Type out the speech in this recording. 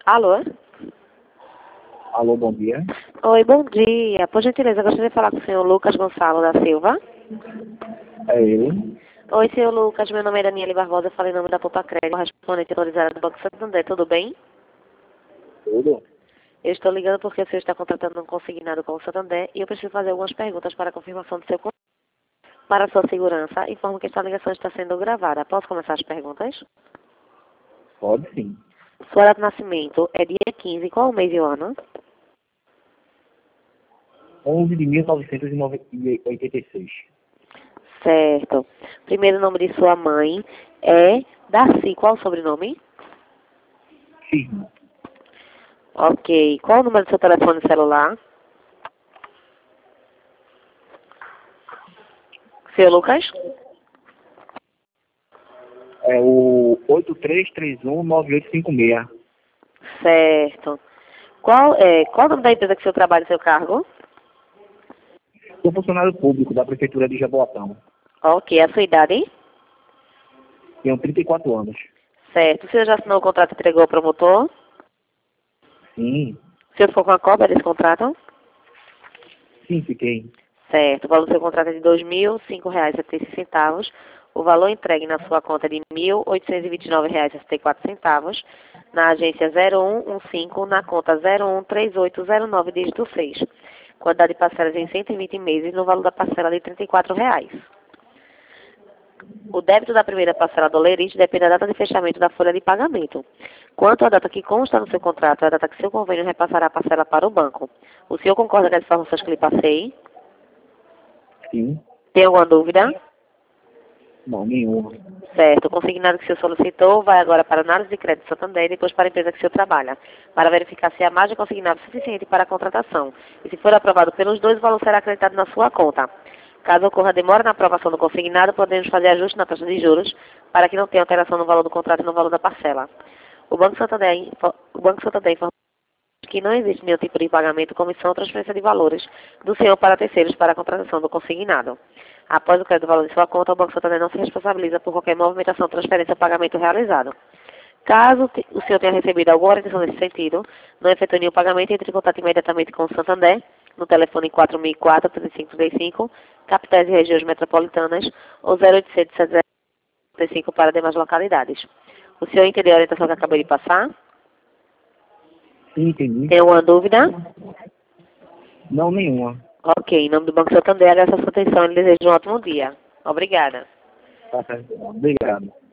Alô? Alô, bom dia. Oi, bom dia. Por gentileza, eu gostaria de falar com o senhor Lucas Gonçalo da Silva. É ele? Oi, senhor Lucas. Meu nome é Daniele Barbosa. Eu falei em nome da Poupa Crédito, correspondente autorizada do Banco Santander. Tudo bem? Tudo? Eu estou ligando porque o senhor está contratando um consignado com o Santander e eu preciso fazer algumas perguntas para a confirmação do seu contrato. Para a sua segurança, informo que esta ligação está sendo gravada. Posso começar as perguntas? Pode sim. Sua data de nascimento é dia 15. Qual o mês e o ano? 11 de 1986. Certo. Primeiro nome de sua mãe é Darcy. Qual o sobrenome? Firmo. Ok. Qual o número do seu telefone celular? Seu Lucas? É o 83319856. Certo. Qual o nome da empresa que o senhor trabalha e seu cargo? Sou funcionário público da Prefeitura de Jaboatão. Ok. A sua idade? Tenho 34 anos. Certo. O senhor já assinou o contrato e entregou ao promotor? Sim. O senhor ficou com a cópia desse contrato? Sim, fiquei. Certo. O valor do seu contrato é de R$ 2.005,76. O valor entregue na sua conta é de R$ 1.829,64. Na agência 0115, na conta 013809, dígito 6. Quantidade de parcelas em 120 meses, no valor da parcela de R$ 34. O débito da primeira parcela do lerite depende da data de fechamento da folha de pagamento. Quanto à data que consta no seu contrato, é a data que seu convênio repassará a parcela para o banco. O senhor concorda com as informações que lhe passei? Sim. Tem alguma dúvida? Não, nenhuma. Certo. O consignado que o senhor solicitou vai agora para a análise de crédito Santander e depois para a empresa que o senhor trabalha, para verificar se a margem consignada é suficiente para a contratação. E se for aprovado pelos dois, o valor será acreditado na sua conta. Caso ocorra demora na aprovação do consignado, podemos fazer ajuste na taxa de juros para que não tenha alteração no valor do contrato e no valor da parcela. O Banco Santander informa que não existe nenhum tipo de pagamento, comissão ou transferência de valores do senhor para terceiros para a contratação do consignado. Após o crédito do valor de sua conta, o Banco Santander não se responsabiliza por qualquer movimentação, transferência ou pagamento realizado. Caso o senhor tenha recebido alguma orientação nesse sentido, não efetue nenhum pagamento, entre em contato imediatamente com o Santander, no telefone 4004-3535, capitais e regiões metropolitanas, ou 0800-705 para demais localidades. O senhor entendeu a orientação que acabei de passar? Sim, entendi. Tem alguma dúvida? Não, nenhuma. Ok, em nome do Banco Santander, agradeço a sua atenção e lhe desejo um ótimo dia. Obrigada. Tá certo. Obrigado.